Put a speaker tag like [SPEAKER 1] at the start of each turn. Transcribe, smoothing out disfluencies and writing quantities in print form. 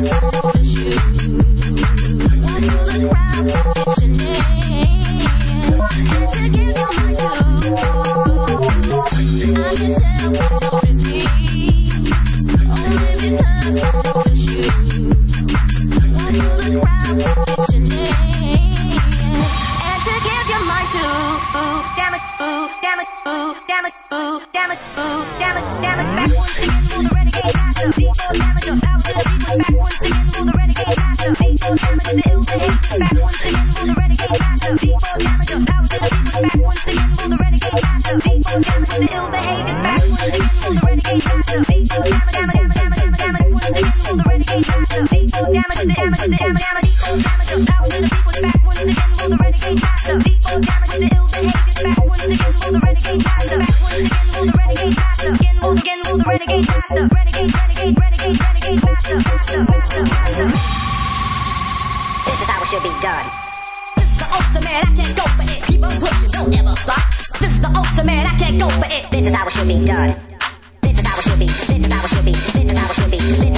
[SPEAKER 1] This is how it should be done. This is how it should be. This is how it should be. This is how it should be.